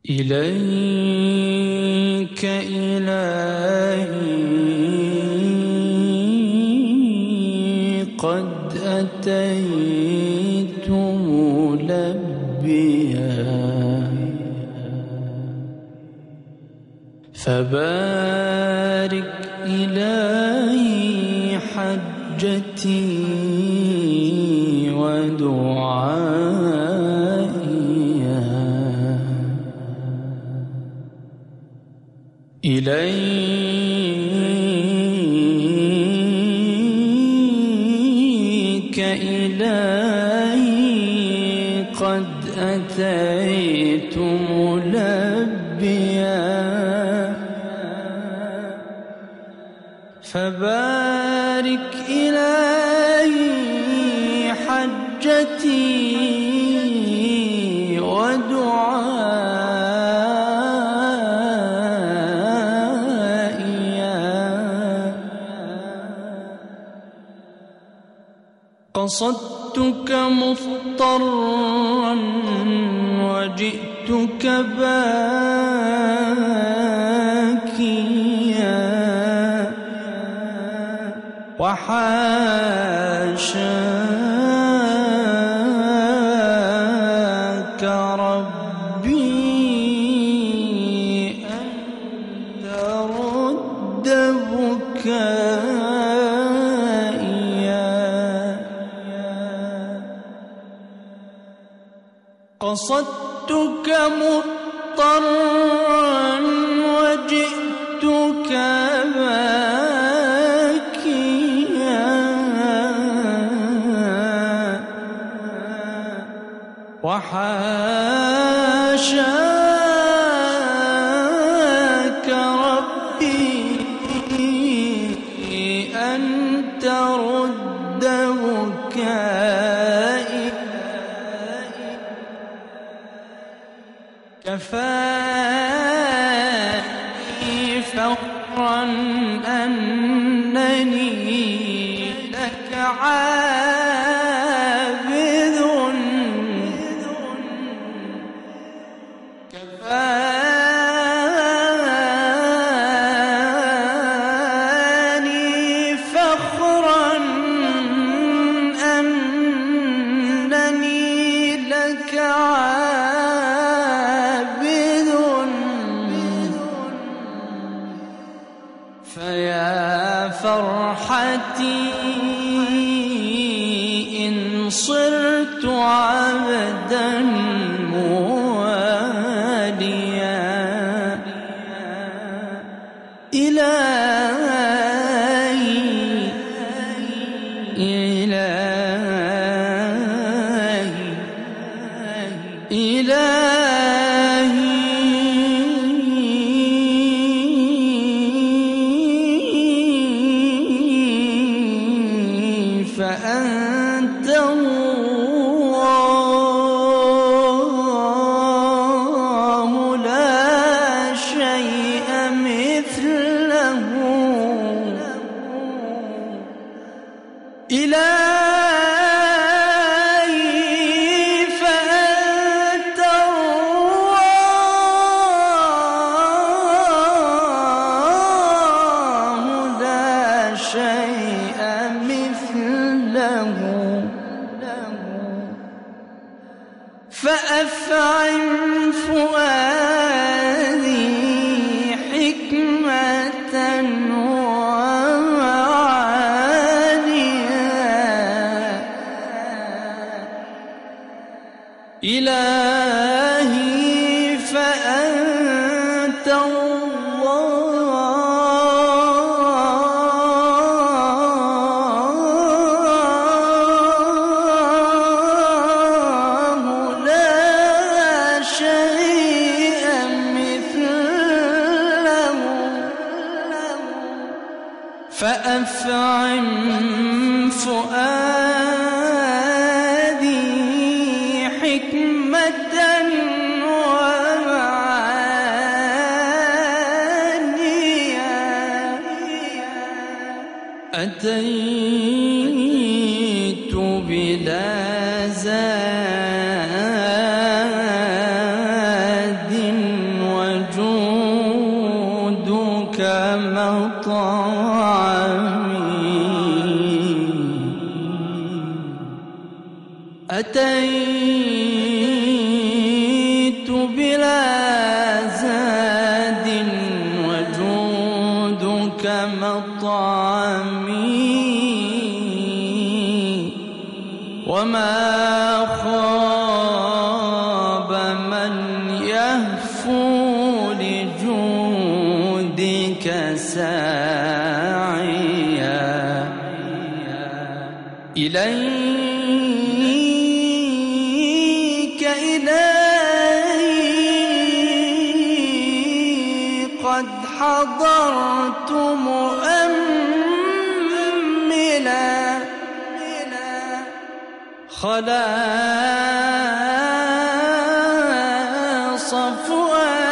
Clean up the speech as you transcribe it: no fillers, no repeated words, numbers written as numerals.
إليك إلهي قد أتيت ملبيا، فبارك إلهي حجتي إليك إلهي قد أتيت ملبيا، فبارك إلهي حجتي قصدتك مضطرا وجئتك باكيا، وحاشاك ربي أن ترد بكائي، قصدتك مضطرا وجئتك باكيا، وحاشاك ربي أن ترد بكائي، كفاني فخرا أنني لك عابد، كفاني فخرا أنني لك عابد، فيا فرحتي إن صرت عبدا مواليا، إلهي إلهي إلهي فأنت الله لا شيء مثله، إلهي فأنت الله لا شيء مثله، فأفعم فؤادي حكمة ومعانيا، إلهي فأنت فأفعم فؤادي حكمة ومعانيا، أتيت بلا زاد مطعمي أتيت بلا زاد وجودك مطعمي وما خاب من يهفو لجودك ساعيا إليك قد حضرت مؤملا خلاص فؤادي